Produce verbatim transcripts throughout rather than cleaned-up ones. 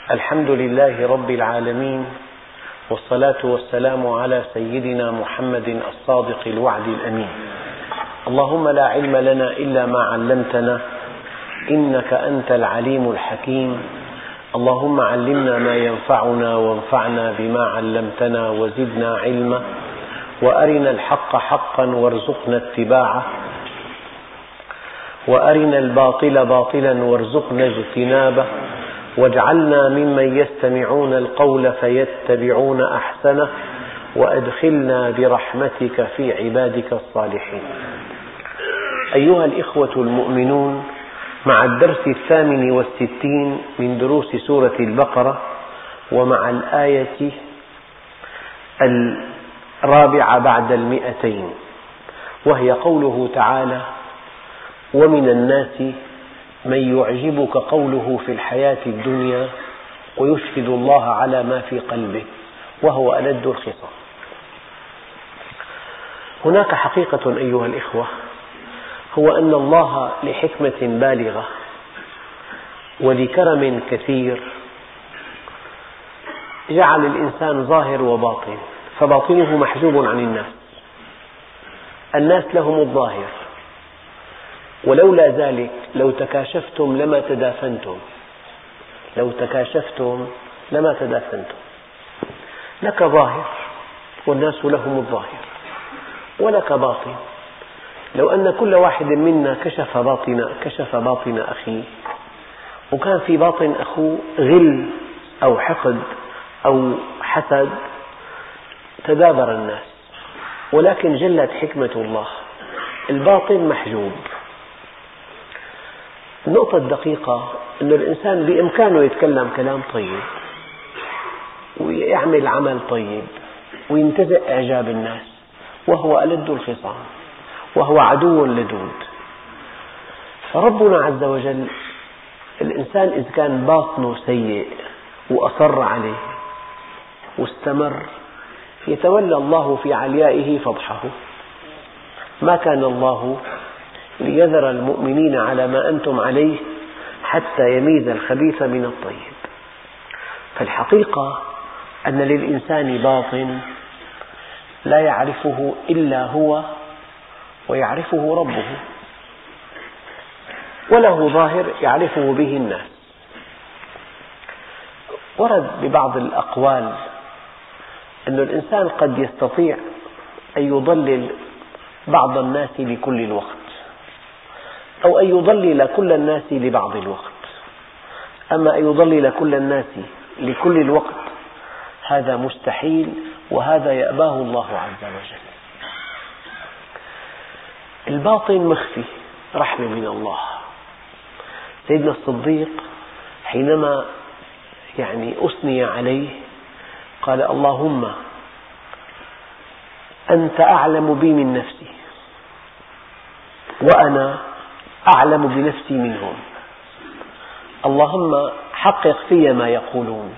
الحمد لله رب العالمين، والصلاة والسلام على سيدنا محمد الصادق الوعد الأمين. اللهم لا علم لنا إلا ما علمتنا إنك أنت العليم الحكيم. اللهم علمنا ما ينفعنا وانفعنا بما علمتنا وزدنا علما، وأرنا الحق حقا وارزقنا اتباعه، وأرنا الباطل باطلا وارزقنا اجتنابه، واجعلنا ممن يستمعون القول فيتبعون أحسنه، وأدخلنا برحمتك في عبادك الصالحين. أيها الإخوة المؤمنون، مع الدرس الثامن والستين من دروس سورة البقرة، ومع الآية الرابعة بعد المئتين، وهي قوله تعالى: ومن الناس من يعجبك قوله في الحياة الدنيا ويشهد الله على ما في قلبه وهو ألد الخصام. هناك حقيقة أيها الإخوة، هو أن الله لحكمة بالغة ولكرم كثير جعل الإنسان ظاهر وباطن، فباطنه محجوب عن الناس. الناس لهم الظاهر، ولولا ذلك لو تكاشفتم لما تدافنتم لو تكاشفتم لما تدافنتم لك ظاهر والناس لهم الظاهر، ولك باطن. لو أن كل واحد منا كشف باطن كشف باطن أخيه، وكان في باطن أخوه غل أو حقد أو حسد، تدابر الناس. ولكن جلت حكمة الله، الباطن محجوب. النقطة الدقيقة أن الإنسان بإمكانه يتكلم كلام طيب ويعمل عمل طيب وينتزع إعجاب الناس، وهو ألد الخصام، وهو عدو لدود. فربنا عز وجل، الإنسان إذا كان باطنه سيء وأصر عليه واستمر، يتولى الله في عليائه فضحه. ما كان الله ليذر المؤمنين على ما أنتم عليه حتى يميز الخبيث من الطيب. فالحقيقة أن للإنسان باطن لا يعرفه إلا هو ويعرفه ربه، وله ظاهر يعرفه به الناس. ورد ببعض الأقوال أن الإنسان قد يستطيع أن يضلل بعض الناس لكل الوقت، أو أن يضلل كل الناس لبعض الوقت. أما أن يضلل كل الناس لكل الوقت هذا مستحيل، وهذا يأباه الله عز وجل. الباطن مخفي، رحمة من الله. سيدنا الصديق حينما يعني أثني عليه قال: اللهم أنت أعلم بي من نفسي، وأنا أعلم بنفسي منهم. اللهم حقق في ما يقولون،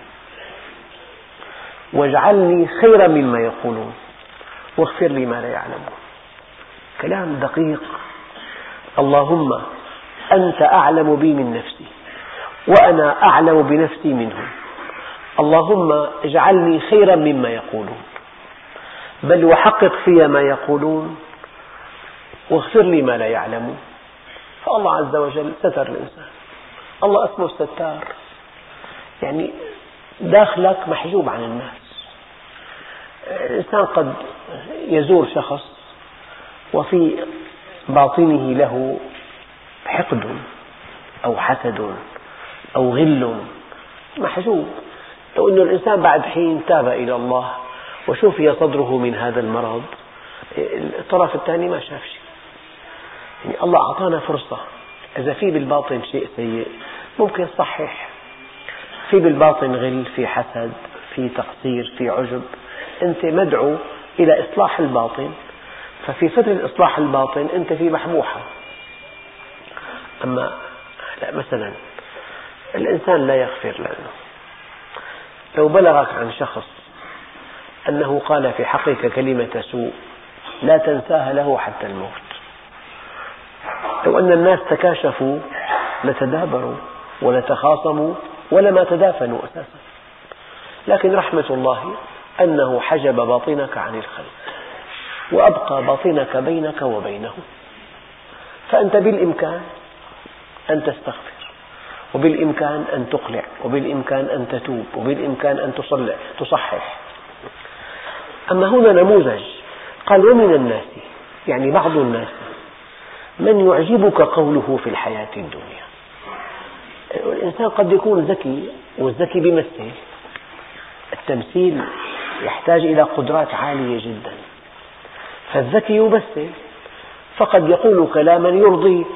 واجعلني خيرا مما يقولون، واغفر لي ما لا يعلمون. كلام دقيق. اللهم أنت أعلم بي من نفسي، وأنا أعلم بنفسي منهم. اللهم اجعلني خيرا مما يقولون، بل وحقق في ما يقولون، واغفر لي ما لا يعلمون. فالله عز وجل ستر الإنسان. الله اسمه الستار، يعني داخلك محجوب عن الناس. الإنسان قد يزور شخص وفي باطنه له حقد أو حسد أو غل، محجوب. لو أن الإنسان بعد حين تاب إلى الله وشفي صدره من هذا المرض، الطرف الثاني ما شاف شيء. يعني الله أعطانا فرصة. إذا في بالباطن شيء سيء ممكن صحح. في بالباطن غل، في حسد، في تقصير، في عجب، أنت مدعو إلى إصلاح الباطن. ففي فترة إصلاح الباطن أنت في بحبوحة. أما لا، مثلا الإنسان لا يغفر لأنه لو بلغك عن شخص أنه قال في حقك كلمة سوء لا تنساها له حتى الموت. لو أن الناس تكاشفوا لتدابروا ولتخاصموا ولما تدافنوا أساسا. لكن رحمة الله أنه حجب باطنك عن الخلق وأبقى باطنك بينك وبينه، فأنت بالإمكان أن تستغفر، وبالإمكان أن تقلع، وبالإمكان أن تتوب، وبالإمكان أن تصحح. أما هنا نموذج قال: ومن الناس، يعني بعض الناس، من يعجبك قوله في الحياة الدنيا. الإنسان قد يكون ذكي، والذكي بيمثل. التمثيل يحتاج إلى قدرات عالية جدا، فالذكي يمثل، فقد يقول كلاما يرضيك،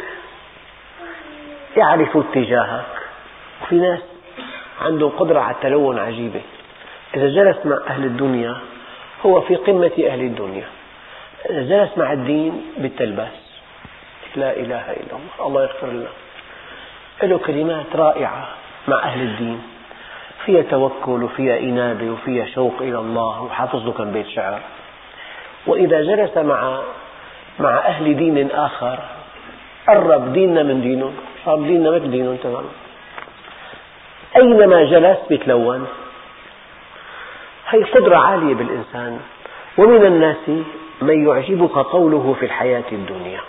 يعرف اتجاهك. وفي ناس عندهم قدرة على التلون عجيبة، إذا جلس مع أهل الدنيا هو في قمة أهل الدنيا، إذا جلس مع الدين بالتلباس، لا إله إلا الله، الله يغفر له. له كلمات رائعة مع أهل الدين، فيها توكل وفيها إنابة وفيها شوق إلى الله، وحافظ له كم بيت شعر. وإذا جلس مع مع أهل دين آخر قرب ديننا من دينه، صار ديننا مثل دينه تماما. أينما جلس بيتلون. هي قدرة عالية بالإنسان. ومن الناس من يعجبك قوله في الحياة الدنيا.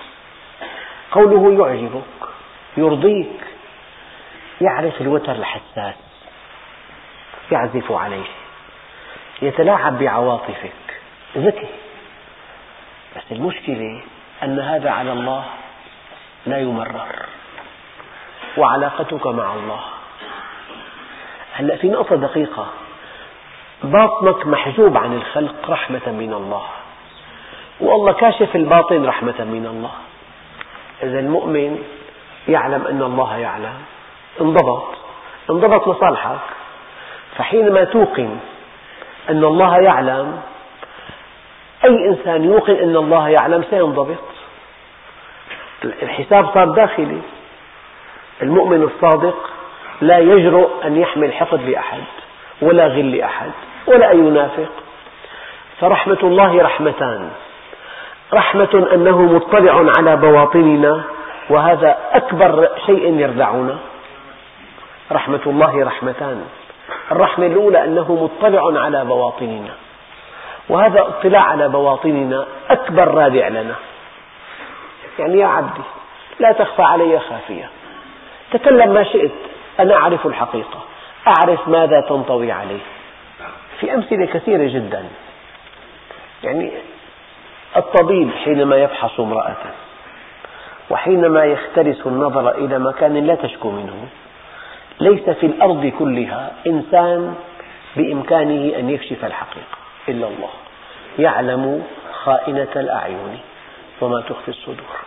قوله يعجبك، يرضيك، يعرف الوتر الحساس، يعزف عليه، يتلاعب بعواطفك، ذكي. بس المشكلة أن هذا على الله لا يمرر، وعلاقتك مع الله. هلأ في نقطة دقيقة، باطنك محجوب عن الخلق رحمة من الله، والله كاشف الباطن رحمة من الله. إذا المؤمن يعلم أن الله يعلم، انضبط انضبط لصالحك. فحينما توقن أن الله يعلم، أي إنسان يوقن أن الله يعلم سينضبط. الحساب صار داخلي. المؤمن الصادق لا يجرؤ أن يحمل حقد لأحد ولا غل لأحد ولا أن ينافق. فرحمة الله رحمتان: رحمة أنه مطلع على بواطننا، وهذا أكبر شيء يردعنا. رحمة الله رحمتان: الرحمة الأولى أنه مطلع على بواطننا، وهذا اطلاع على بواطننا أكبر رادع لنا. يعني يا عبدي لا تخفى علي خافية، تكلم ما شئت، أنا أعرف الحقيقة، أعرف ماذا تنطوي عليه. في أمثلة كثيرة جدا. يعني الطبيب حينما يفحص امرأة وحينما يخترس النظر إلى مكان لا تشكو منه، ليس في الأرض كلها إنسان بإمكانه أن يكشف الحقيقة إلا الله، يعلم خائنة الأعين وما تخفي الصدور.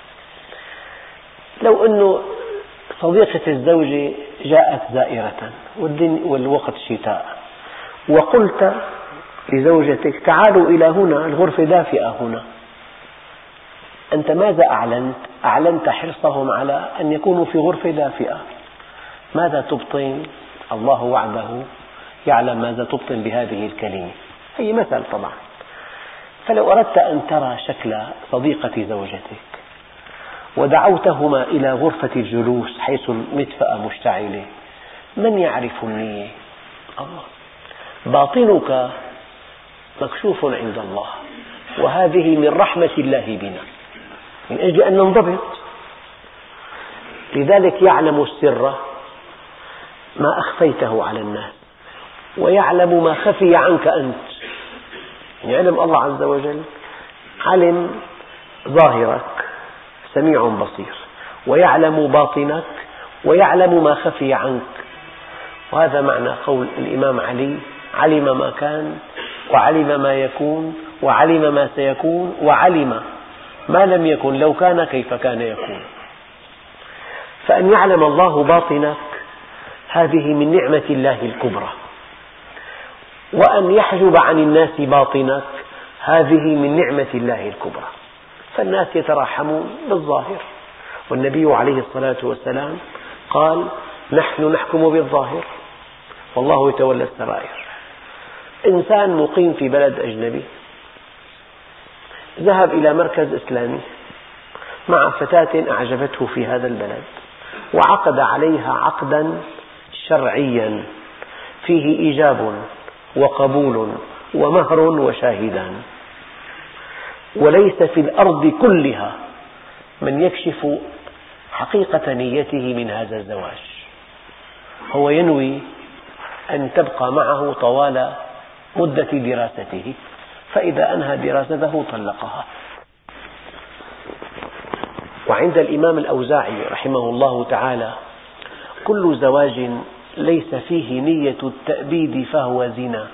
لو أن صديقة الزوجة جاءت زائرة والوقت شتاء، وقلت لزوجتك: تعالوا إلى هنا، الغرفة دافئة هنا، أنت ماذا أعلنت؟ أعلنت حرصهم على أن يكونوا في غرفة دافئة. ماذا تبطن؟ الله وعده يعلم ماذا تبطن بهذه الكلمة. هي مثل طبعا. فلو أردت أن ترى شكل صديقة زوجتك ودعوتهما إلى غرفة الجلوس حيث المدفأة مشتعلة، من يعرف النية؟ الله. باطنك مكشوف عند الله، وهذه من رحمة الله بنا، من أجل أن ننضبط. لذلك يعلم السر ما أخفيته على الناس، ويعلم ما خفي عنك أنت. يعني علم الله عز وجل، علم ظاهرك سميع بصير، ويعلم باطنك، ويعلم ما خفي عنك. وهذا معنى قول الإمام علي: علم ما كان، وعلم ما يكون، وعلم ما سيكون، وعلم ما لم يكن لو كان كيف كان يكون. فأن يعلم الله باطنك هذه من نعمة الله الكبرى، وأن يحجب عن الناس باطنك هذه من نعمة الله الكبرى. فالناس يتراحمون بالظاهر، والنبي عليه الصلاة والسلام قال: نحن نحكم بالظاهر والله يتولى السرائر. إنسان مقيم في بلد أجنبي ذهب إلى مركز إسلامي مع فتاة أعجبته في هذا البلد، وعقد عليها عقدا شرعيا فيه إيجاب وقبول ومهر وشاهدان، وليس في الأرض كلها من يكشف حقيقة نيته من هذا الزواج. هو ينوي أن تبقى معه طوال مدة دراسته، فإذا أنهى دراسته طلقها. وعند الإمام الأوزاعي رحمه الله تعالى كل زواج ليس فيه نية التأبيد فهو زنا.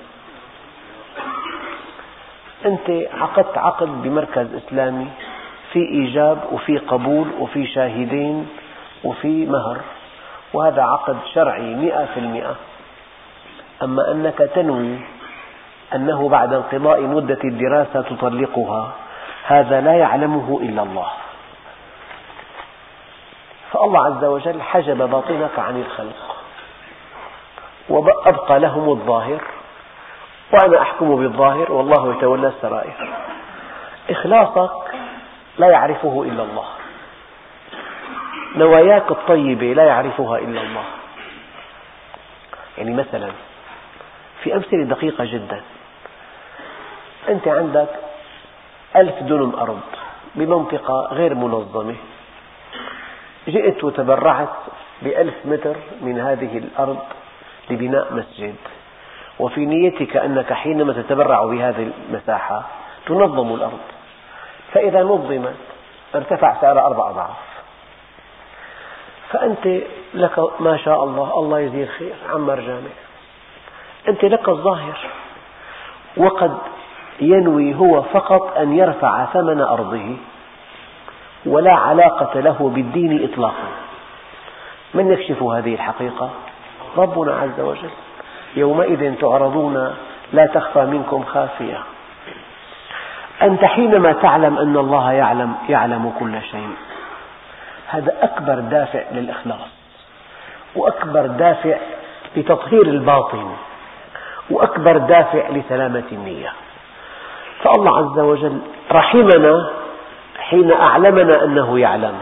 أنت عقدت عقد بمركز إسلامي في إيجاب وفي قبول وفي شاهدين وفي مهر، وهذا عقد شرعي مئة في المئة. أما أنك تنوي أنه بعد انقضاء مدة الدراسة تطلقها، هذا لا يعلمه إلا الله. فالله عز وجل حجب باطنك عن الخلق وأبقى لهم الظاهر، وأنا أحكم بالظاهر والله يتولى السرائر. إخلاصك لا يعرفه إلا الله، نواياك الطيبة لا يعرفها إلا الله. يعني مثلا في أمثلة دقيقة جدا، أنت عندك ألف دنم أرض بمنطقة غير منظمة، جئت وتبرعت بألف متر من هذه الأرض لبناء مسجد، وفي نيتك أنك حينما تتبرع بهذه المساحة تنظم الأرض، فإذا نظمت ارتفع سعرها أربع أضعاف، فأنت لك ما شاء الله الله يجزيه الخير عمر جامع، أنت لك الظاهر، وقد ينوي هو فقط أن يرفع ثمن أرضه ولا علاقة له بالدين إطلاقا. من يكشف هذه الحقيقة؟ ربنا عز وجل. يومئذ تعرضون لا تخفى منكم خافية. أنت حينما تعلم أن الله يعلم, يعلم كل شيء، هذا أكبر دافع للإخلاص، وأكبر دافع لتطهير الباطن، وأكبر دافع لسلامة النية. فالله عز وجل رحمنا حين أعلمنا أنه يعلم،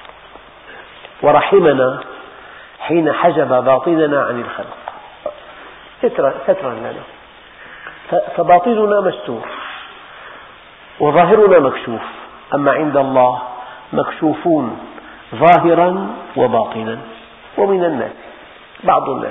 ورحمنا حين حجب باطننا عن الخلق سترا لنا، فباطننا مستور وظاهرنا مكشوف. أما عند الله مكشوفون ظاهرا وباطنا. ومن الناس بعض الناس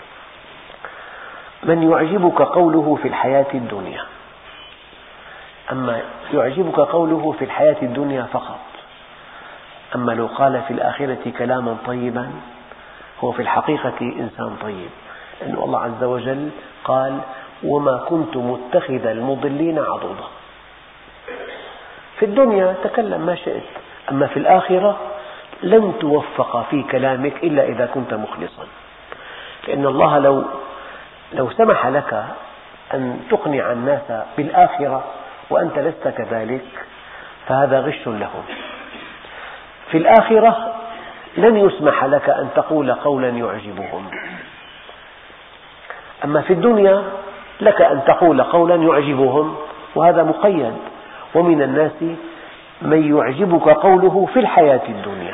من يعجبك قوله في الحياة الدنيا، أما يعجبك قوله في الحياة الدنيا فقط، أما لو قال في الآخرة كلاما طيبا هو في الحقيقة إنسان طيب، لأن الله عز وجل قال وما كنت متخذ المضلين عضدا. في الدنيا تكلم ما شئت، أما في الآخرة لن توفق في كلامك إلا إذا كنت مخلصا، لأن الله لو لو سمح لك أن تقنع الناس بالآخرة وأنت لست كذلك فهذا غش لهم. في الآخرة لن يسمح لك أن تقول قولا يعجبهم، أما في الدنيا لك أن تقول قولا يعجبهم، وهذا مقيد. ومن الناس من يعجبك قوله في الحياة الدنيا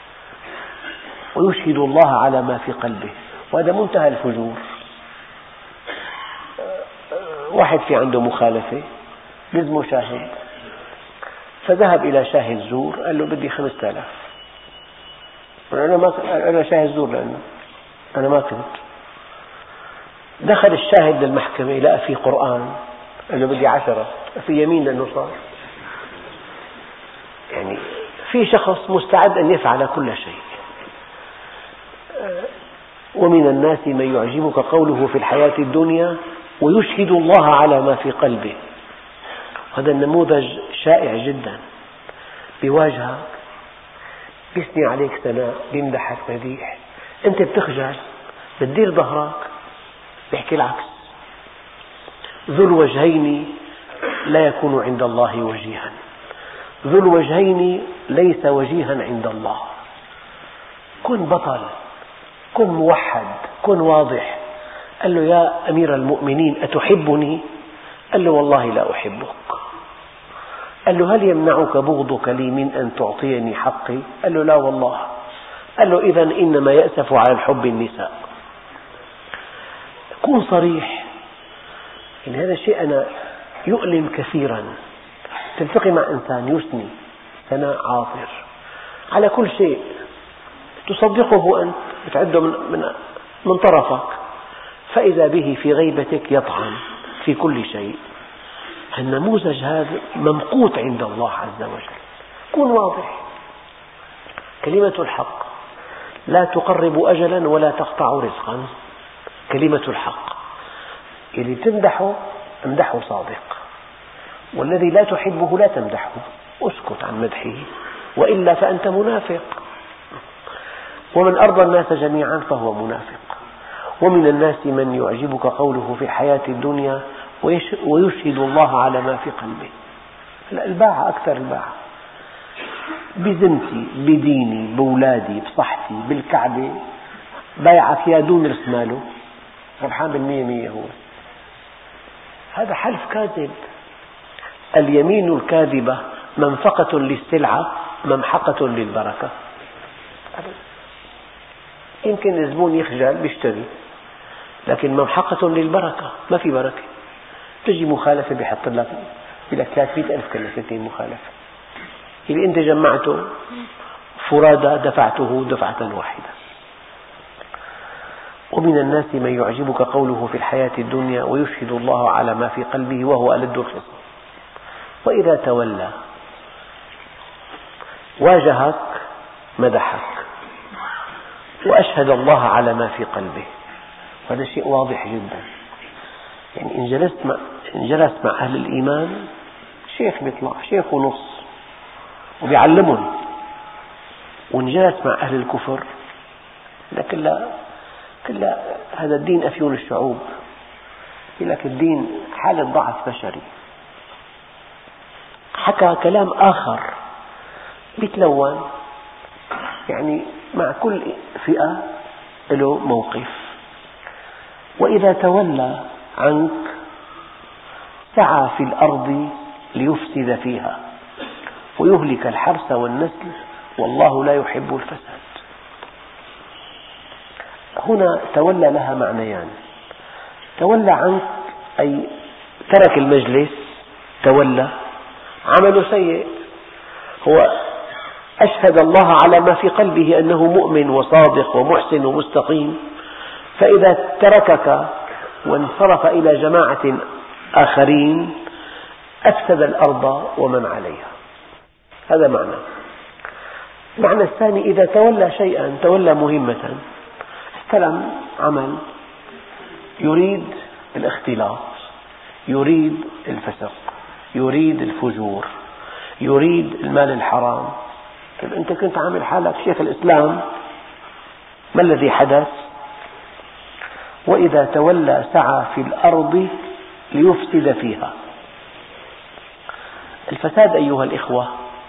ويشهد الله على ما في قلبه، وهذا منتهى الفجور. واحد في عنده مخالفة لزمه شاهد، فذهب إلى شاهد زور قال له بدي خمسة آلاف. أنا ما أنا شاهد زور لأنه أنا ما كنت. دخل الشاهد للمحكمة لقى فيه قرآن قال له بدي عشرة، في يمين لأنه صار. يعني في شخص مستعد أن يفعل كل شيء. ومن الناس من يعجبك قوله في الحياة الدنيا ويشهد الله على ما في قلبه. هذا النموذج شائع جدا، بواجهك بيثني عليك ثناء، بيمدحك مديح، أنت بتخجل بتدير ظهرك بيحكي العكس. ذو الوجهين لا يكون عند الله وجيها، ذو الوجهين ليس وجيها عند الله. كن بطل، كن موحد، كن واضح. قال له يا أمير المؤمنين أتحبني؟ قال له والله لا أحبك. قال له هل يمنعك بغضك لي من أن تعطيني حقي؟ قال له لا والله. قال له إذن إنما يأسف على الحب النساء. كون صريح. يعني هذا الشيء أنا يؤلم كثيرا. تلتقي مع إنسان يثني ثناء عاطر على كل شيء، تصدقه أنت، بتعده من, من, من طرفك، فإذا به في غيبتك يطعن في كل شيء. النموذج هذا ممقوت عند الله عز وجل. كن واضح. كلمة الحق لا تقرب أجلا ولا تقطع رزقا. كلمة الحق، اللي تمدحه امدحه صادق، والذي لا تحبه لا تمدحه، اسكت عن مدحه، وإلا فأنت منافق. ومن أرضى الناس جميعا فهو منافق. ومن الناس من يعجبك قوله في الحياة الدنيا ويشهد الله على ما في قلبه. الباعة أكثر الباعة، بذمتي بديني بأولادي بصحتي بالكعبة بايعك يا دون رأس ماله، ربحان بالمية مية هو. هذا حلف كاذب. اليمين الكاذبة منفقة للسلعة ممحقة للبركة. يمكن الزبون يخجل بيشتري، لكن ممحقة للبركة، ما في بركة. تجي مخالفة بيحط لك بلك ثلاثمئة ألف كلفتين مخالفة، اللي أنت جمعته فرادى دفعته دفعة واحدة. ومن الناس من يعجبك قوله في الحياة الدنيا ويشهد الله على ما في قلبه وهو ألد الخصام. وإذا تولى واجهك مدحك وأشهد الله على ما في قلبه، وهذا شيء واضح جدا. يعني إن جلست مع, إن جلس مع أهل الإيمان شيخ بيطلع شيخ ونص وبيعلمهم، وإن جلس مع أهل الكفر لكن كلا هذا الدين أفيون الشعوب، يقول لك الدين حالة ضعف بشري. حكى كلام آخر بيتلون، يعني مع كل فئة له موقف. وإذا تولى عنك سعى في الأرض ليفسد فيها ويهلك الحرث والنسل والله لا يحب الفساد. هنا تولى لها معنيان. تولى عنك أي ترك المجلس، تولى عمل سيء، هو أشهد الله على ما في قلبه أنه مؤمن وصادق ومحسن ومستقيم، فإذا تركك وانصرف إلى جماعة آخرين أفسد الأرض ومن عليها. هذا معنى. المعنى الثاني إذا تولى شيئا، تولى مهمة، استلم عمل يريد الاختلاط، يريد الفسق، يريد الفجور، يريد المال الحرام. أنت كنت عامل حالك شيخ الإسلام، ما الذي حدث؟ وإذا تولى سعى في الأرض ليفسد فيها. الفساد أيها الإخوة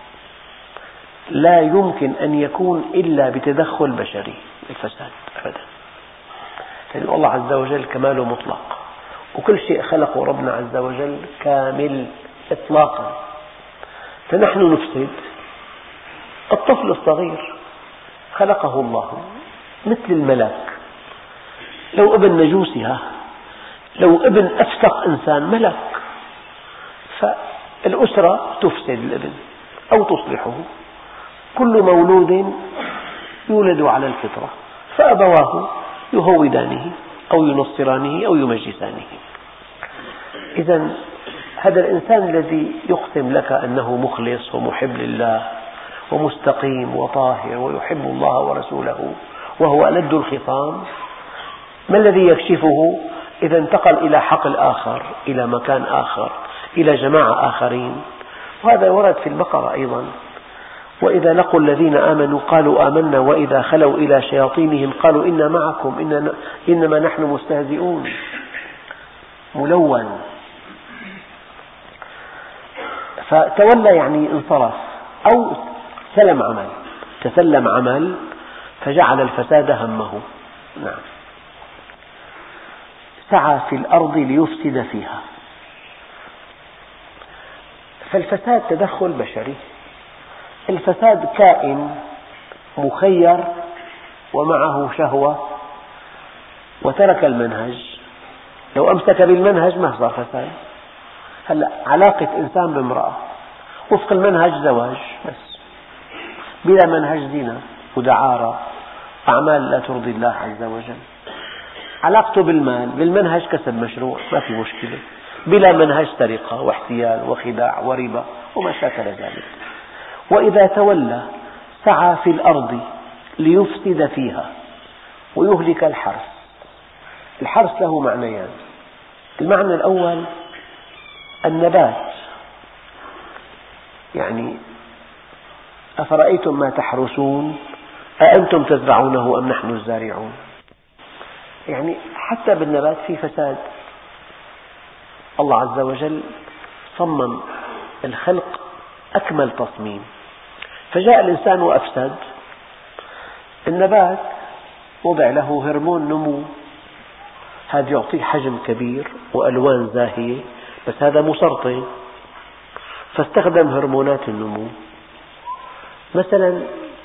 لا يمكن أن يكون إلا بتدخل بشري. الفساد أبدا، لأن الله عز وجل كماله مطلق، وكل شيء خلقه ربنا عز وجل كامل إطلاقا، فنحن نفسد. الطفل الصغير خلقه الله مثل الملك، لو ابن نجوسها، لو ابن أفسق إنسان ملك، فالأسرة تفسد الابن أو تصلحه. كل مولود يولد على الفطرة، فأبواه يهودانه أو ينصرانه أو يمجسانه. إذن هذا الإنسان الذي يقسم لك أنه مخلص ومحب لله ومستقيم وطاهر ويحب الله ورسوله وهو ألد الخصام، ما الذي يكشفه؟ إذا انتقل إلى حقل آخر، إلى مكان آخر، إلى جماعة آخرين. وهذا ورد في البقرة أيضا: وإذا لقوا الذين آمنوا قالوا آمنا وإذا خلوا إلى شياطينهم قالوا إنا معكم إنما نحن مستهزئون. ملون. فتولى يعني انصرف أو سلم عمل، تسلم عمل فجعل الفساد همه. نعم. سعى في الأرض ليفسد فيها. فالفساد تدخل بشري. الفساد كائن مخير ومعه شهوة وترك المنهج، لو أمسك بالمنهج ما صار فساد. هلأ علاقة إنسان بامرأة وفق المنهج زواج بس، بلا منهج زنا ودعارة، أعمال لا ترضي الله عز وجل. علاقته بالمال بالمنهج كسب مشروع ما في مشكلة، بلا منهج سرقة واحتيال وخداع وربا وما شاكل ذلك. وإذا تولى سعى في الأرض ليفسد فيها ويهلك الحرث. الحرث له معنيان: المعنى الأول النبات، يعني أفرأيتم ما تحرثون أأنتم تزرعونه أم نحن الزارعون. يعني حتى بالنبات في فساد. الله عز وجل صمم الخلق أكمل تصميم، فجاء الإنسان وأفسد. النبات وضع له هرمون نمو، هذا يعطيه حجم كبير وألوان زاهية، بس هذا مسرطن، فاستخدم هرمونات النمو. مثلا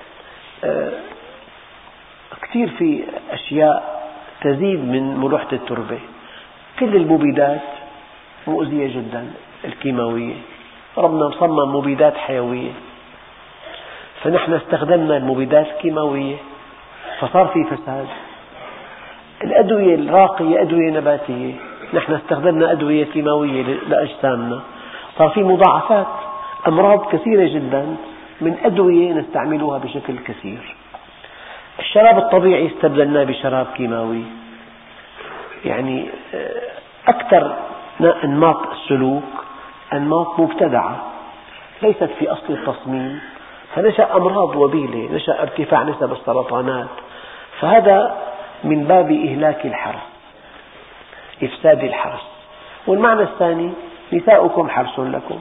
كثير في أشياء تزيد من ملوحة التربة، كل المبيدات مؤذية جدا الكيماوية، ربنا صمم مبيدات حيوية، فنحن استخدمنا المبيدات الكيماوية فصار في فساد. الأدوية الراقية أدوية نباتية، نحن استخدمنا أدوية كيماوية لأجسامنا، صار في مضاعفات، أمراض كثيرة جدا من أدوية نستعملها بشكل كثير. الشراب الطبيعي استبدلناه بشراب كيماوي. يعني أكثر أنماط السلوك أنماط مبتدعة ليست في أصل التصميم، فنشأ أمراض وبيلة، نشأ ارتفاع نسب السرطانات، فهذا من باب إهلاك الحرث، إفساد الحرث. والمعنى الثاني نساؤكم حرث لكم،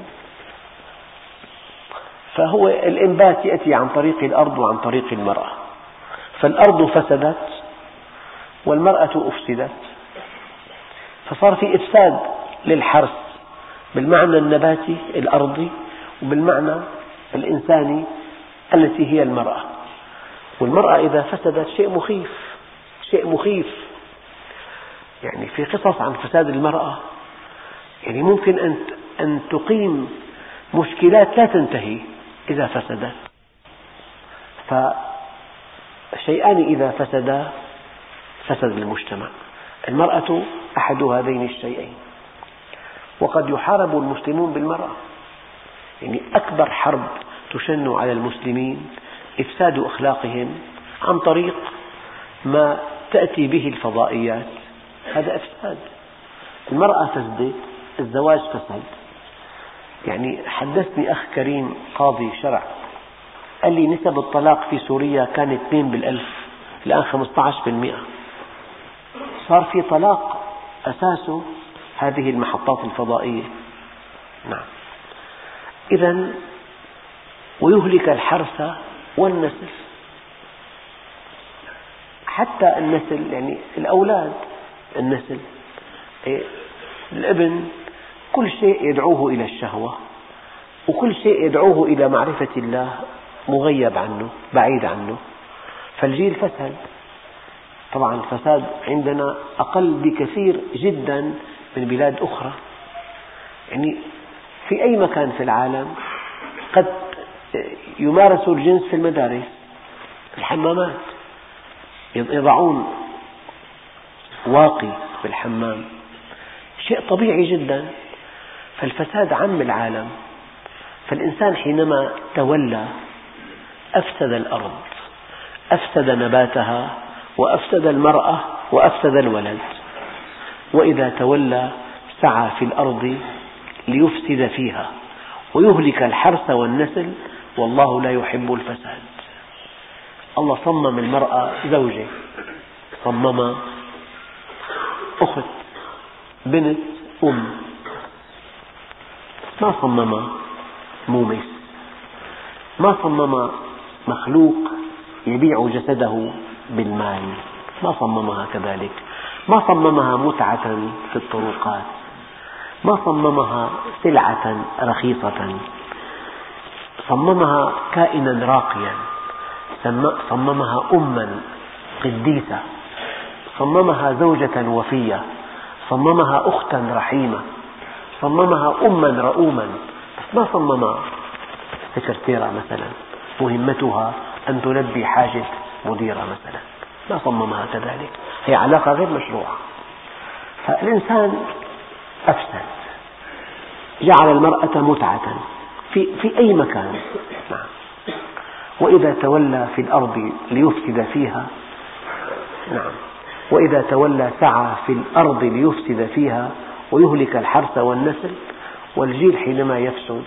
فهو الإنبات يأتي عن طريق الأرض وعن طريق المرأة، فالأرض فسدت والمرأة أفسدت، فصار في إفساد للحرث بالمعنى النباتي الأرضي وبالمعنى الإنساني التي هي المرأة. والمرأة إذا فسدت شيء مخيف، شيء مخيف. يعني في قصص عن فساد المرأة، يعني ممكن أن أن تقيم مشكلات لا تنتهي إذا فسدت. فالشيئان إذا فسدا فسد المجتمع. المرأة أحد هذين الشيئين، وقد يحارب المسلمون بالمرأة. يعني أكبر حرب تشن على المسلمين إفساد أخلاقهم عن طريق ما تأتي به الفضائيات، هذا إفساد. المرأة فسدت، الزواج فسد. يعني حدثني أخ كريم قاضي شرع قال لي نسب الطلاق في سوريا كانت اثنين بالألف، الآن خمسة عشر بالمئة. صار في طلاق أساسه هذه المحطات الفضائية. نعم. إذن ويهلك الحرث والنسل، حتى النسل يعني الأولاد، النسل الابن كل شيء يدعوه إلى الشهوة، وكل شيء يدعوه إلى معرفة الله مغيب عنه بعيد عنه، فالجيل فسد. طبعا الفساد عندنا أقل بكثير جدا من بلاد أخرى. يعني في أي مكان في العالم قد يمارس الجنس في المدارس، في الحمامات، يضعون واقي في الحمام، شيء طبيعي جدا. فالفساد عم العالم. فالإنسان حينما تولى أفسد الأرض، أفسد نباتها، وأفسد المرأة، وأفسد الولد. وإذا تولى سعى في الأرض ليفسد فيها ويهلك الحرث والنسل والله لا يحب الفساد. الله صمم المرأة زوجة، صمم أخت، بنت، أم، ما صمم مومس، ما صمم مخلوق يبيع جسده بالمال، ما صممها كذلك، ما صممها متعة في الطرقات، ما صممها سلعة رخيصة، صممها كائنا راقيا، صممها أما قديسة، صممها زوجة وفية، صممها أختا رحيمة، صممها أما رؤوما، بس ما صممها سكرتيرة مثلا مهمتها أن تلبي حاجة مديرة مثلا، ما صممها كذلك، هي علاقة غير مشروعة. فالإنسان أفسد، جعل المرأة متعة في, في أي مكان. نعم. وإذا تولى في الأرض ليفسد فيها، نعم، وإذا تولى سعى في الأرض ليفسد فيها ويهلك الحرث والنسل. والجيل حينما يفسد،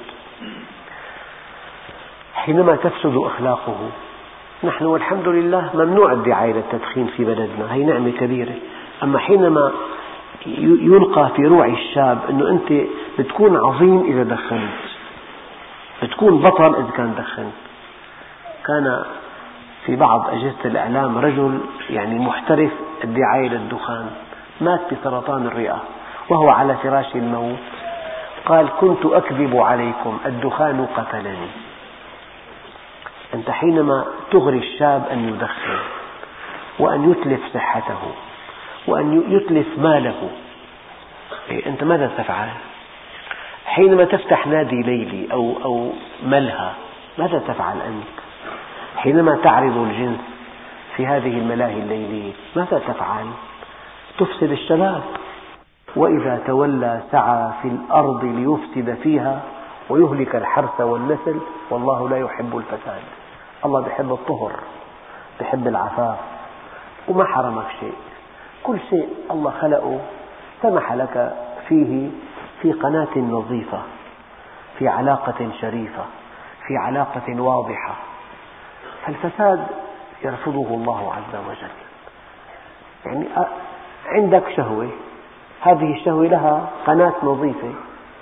حينما تفسد أخلاقه، نحن والحمد لله ممنوع الدعاية للتدخين في بلدنا، هي نعمة كبيرة، أما حينما يلقى في روع الشاب أنه أنت بتكون عظيم إذا دخنت، بتكون بطل إذا كان دخنت. كان في بعض أجهزة الإعلام رجل يعني محترف الدعاية للدخان، مات بسرطان الرئة وهو على فراش الموت، قال: كنت أكذب عليكم، الدخان قتلني. أنت حينما تغري الشاب أن يدخن وأن يتلف صحته وأن يتلف ماله، أنت ماذا تفعل؟ حينما تفتح نادي ليلي أو, أو ملهى، ماذا تفعل أنت؟ حينما تعرض الجنس في هذه الملاهي الليلية، ماذا تفعل؟ تفسد الشباب. وإذا تولى سعى في الأرض ليفسد فيها ويهلك الحرث والنسل، والله لا يحب الفساد. الله يحب الطهر، يحب العفاف، وما حرمك شيء، كل شيء الله خلقه سمح لك فيه في قناة نظيفة، في علاقة شريفة، في علاقة واضحة. فالفساد يرفضه الله عز وجل. يعني عندك شهوة، هذه الشهوة لها قناة نظيفة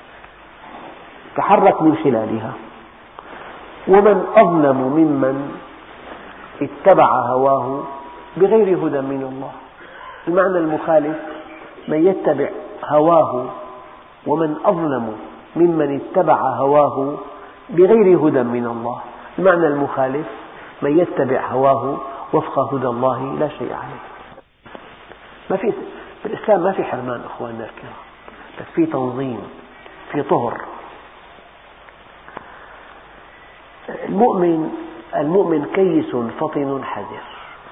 تحرك من خلالها. ومن أظلم ممن اتبع هواه بغير هدى من الله. المعنى المخالف من يتبع هواه، ومن أظلم ممن اتبع هواه بغير هدى من الله. المعنى المخالف من يتبع هواه وفق هدى الله لا شيء عليه. ما في في الإسلام ما في حرمان أخواننا الكرام، بس في تنظيم، في طهر. المؤمن المؤمن كيس فطن حذر.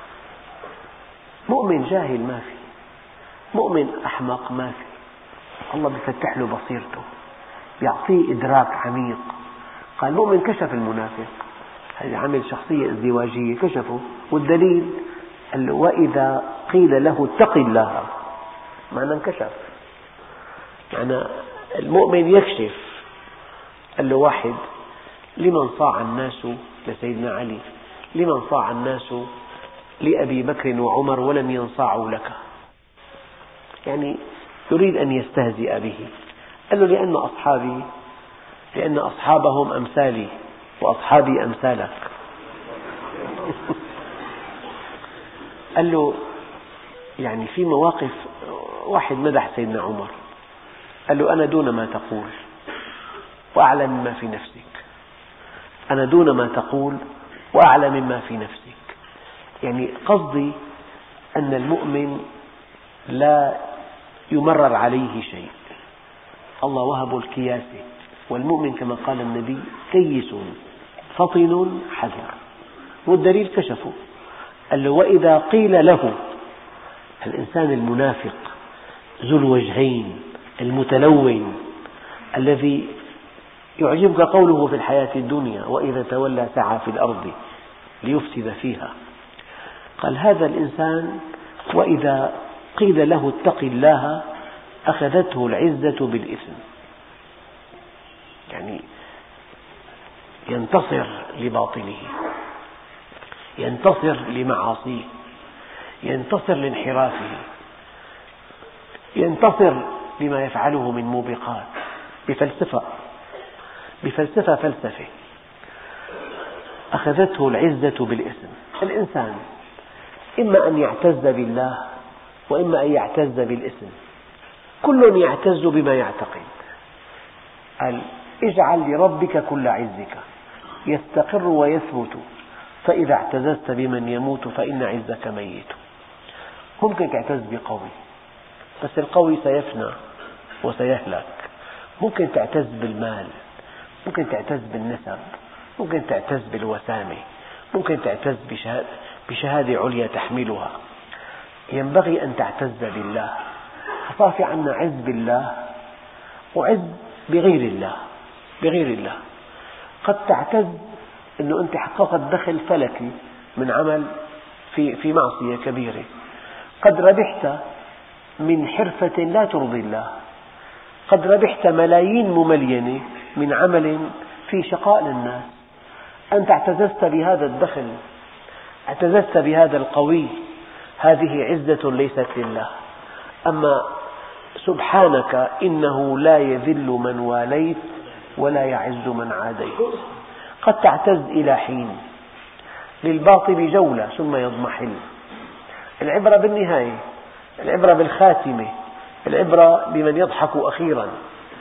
مؤمن جاهل ما في، مؤمن أحمق ما في. الله بيفتح له بصيرته، بيعطيه إدراك عميق. قال المؤمن كشف المنافق، هذا عمل شخصية ازدواجية كشفه، والدليل وإذا قيل له اتق الله، معنى انكشف، معنى المؤمن يكشف. قال له واحد: لمن صاع الناس لسيدنا علي، لمن صاع الناس لأبي بكر وعمر ولم ينصاعوا لك، يعني يريد أن يستهزئ به. قال له: لأن أصحابي لأن أصحابهم أمثالي وأصحابي أمثالك. قال له يعني في مواقف، واحد مدح سيدنا عمر، قال له: أنا دون ما تقول وأعلم مما في نفسك، أنا دون ما تقول وأعلم مما في نفسك. يعني قصدي أن المؤمن لا يمرر عليه شيء، الله وهب الكياسة. والمؤمن كما قال النبي كيس فطن حذر، والدليل كشفه. قال له: وإذا قيل له، الإنسان المنافق ذو الوجهين المتلون الذي يعجبك قوله في الحياة الدنيا وإذا تولى سعى في الأرض ليفسد فيها، قال هذا الإنسان وإذا قيل له اتق الله أخذته العزة بالإثم، يعني ينتصر لباطله، ينتصر لمعاصيه، ينتصر لانحرافه، ينتصر لما يفعله من موبقات بفلسفة بفلسفة فلسفة أخذته العزة بالإثم. الإنسان إما أن يعتز بالله وإما أن يعتز بالإثم، كل يعتز بما يعتقد. قال: اجعل لربك كل عزك يستقر ويثبت، فإذا اعتززت بمن يموت فإن عزك ميت. ممكن تعتز بقوي، بس القوي سيفنى وسيهلك. ممكن تعتز بالمال، ممكن تعتز بالنسب، ممكن تعتز بالوسامة، ممكن تعتز بشهادة عليا تحملها. ينبغي أن تعتز بالله. فصار في عنا عز بالله وعز بغير الله. بغير الله قد تعتز أنه أنت حققت دخل فلكي من عمل في في معصية كبيرة، قد ربحت من حرفة لا ترضي الله، قد ربحت ملايين مملينة من عمل في شقاء للناس. أنت اعتززت بهذا الدخل، اعتززت بهذا القوي، هذه عزة ليست لله. أما سبحانك إنه لا يذل من واليت ولا يعز من عاديت. قد تعتز إلى حين، للباطل جولة ثم يضمحل. العبرة بالنهاية، العبرة بالخاتمة، العبرة بمن يضحك أخيرا.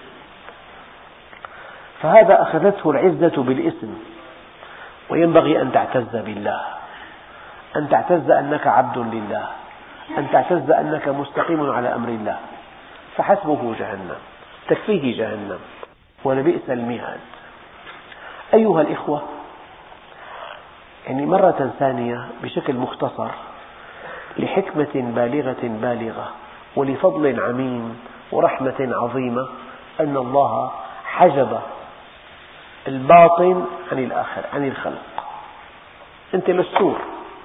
فهذا أخذته العزة بالاسم. وينبغي أن تعتز بالله، أن تعتز أنك عبد لله، أن تعتز أنك مستقيم على أمر الله. فحسبه جهنم، تكفيه جهنم ولبئس المهاد. أيها الإخوة، يعني مرة ثانية بشكل مختصر، لحكمة بالغة بالغة ولفضل عميم ورحمة عظيمة أن الله حجب الباطن عن الآخر، عن الخلق. أنت مستور،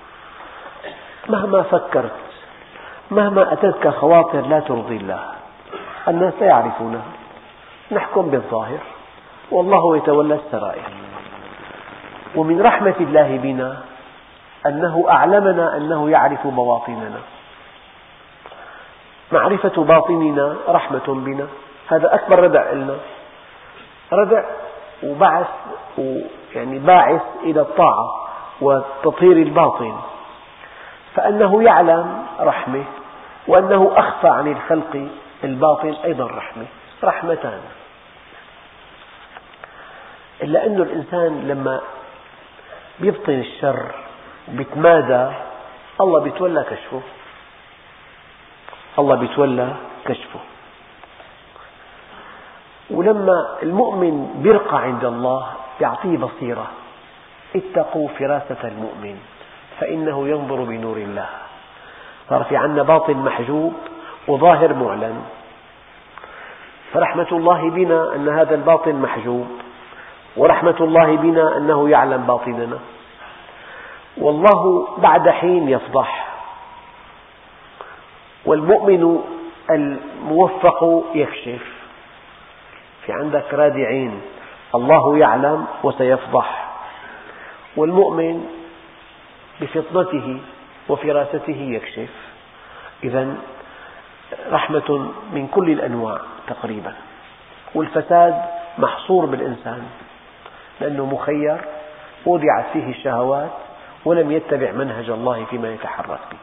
مهما فكرت، مهما أتتك خواطر لا ترضي الله، الناس لا يعرفونها. نحكم بالظاهر والله يتولى السرائر. ومن رحمة الله بنا أنه أعلمنا أنه يعرف بواطننا. معرفة باطننا رحمة بنا، هذا أكبر ردع لنا، ردع وبعث يعني باعث إلى الطاعة وتطهير الباطن. فأنه يعلم رحمة، وأنه أخفى عن الخلق الباطن أيضا رحمة، رحمتان. إلا أن الإنسان لما يبطن الشر بيتمادى، الله بيتولى كشفه، الله بيتولى كشفه. ولما المؤمن بيرقى عند الله يعطيه بصيرة. اتقوا فراسة المؤمن فإنه ينظر بنور الله. صار في عنا باطن محجوب وظاهر معلن. فرحمة الله بنا أن هذا الباطن محجوب، ورحمة الله بنا أنه يعلم باطننا. والله بعد حين يفضح، والمؤمن الموفق يكشف. في عندك رادعين، الله يعلم وسيفضح، والمؤمن بفطنته وفراسته يكشف. إذن رحمة من كل الأنواع تقريبا. والفساد محصور بالإنسان لأنه مخير، وضعت فيه الشهوات ولم يتبع منهج الله فيما يتحرك به.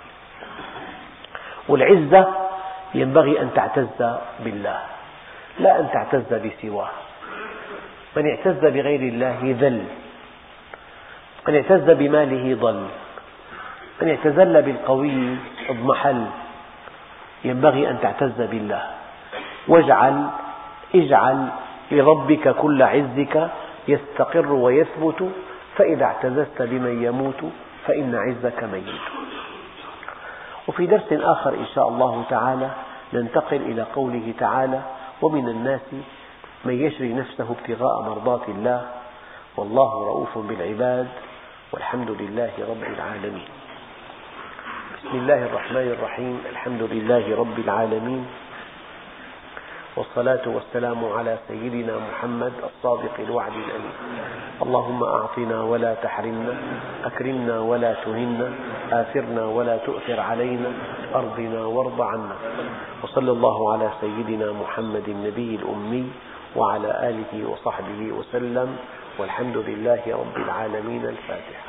والعزة ينبغي أن تعتز بالله لا أن تعتز بسواه. من اعتز بغير الله ذل، من اعتز بماله ضل، من اعتزل بالقوي اضمحل. ينبغي أن تعتز بالله. واجعل اجعل لربك كل عزك يستقر ويثبت، فإذا اعتززت بمن يموت فإن عزك ميت. وفي درس آخر إن شاء الله تعالى ننتقل إلى قوله تعالى: ومن الناس من يشري نفسه ابتغاء مرضات الله والله رؤوف بالعباد والحمد لله رب العالمين. بسم الله الرحمن الرحيم. الحمد لله رب العالمين، والصلاة والسلام على سيدنا محمد الصادق الوعد الأمين. اللهم أعطنا ولا تحرمنا، أكرمنا ولا تهنا، آثرنا ولا تؤثر علينا، أرضنا وارض عنا. وصلى الله على سيدنا محمد النبي الأمي وعلى آله وصحبه وسلم، والحمد لله رب العالمين. الفاتحة.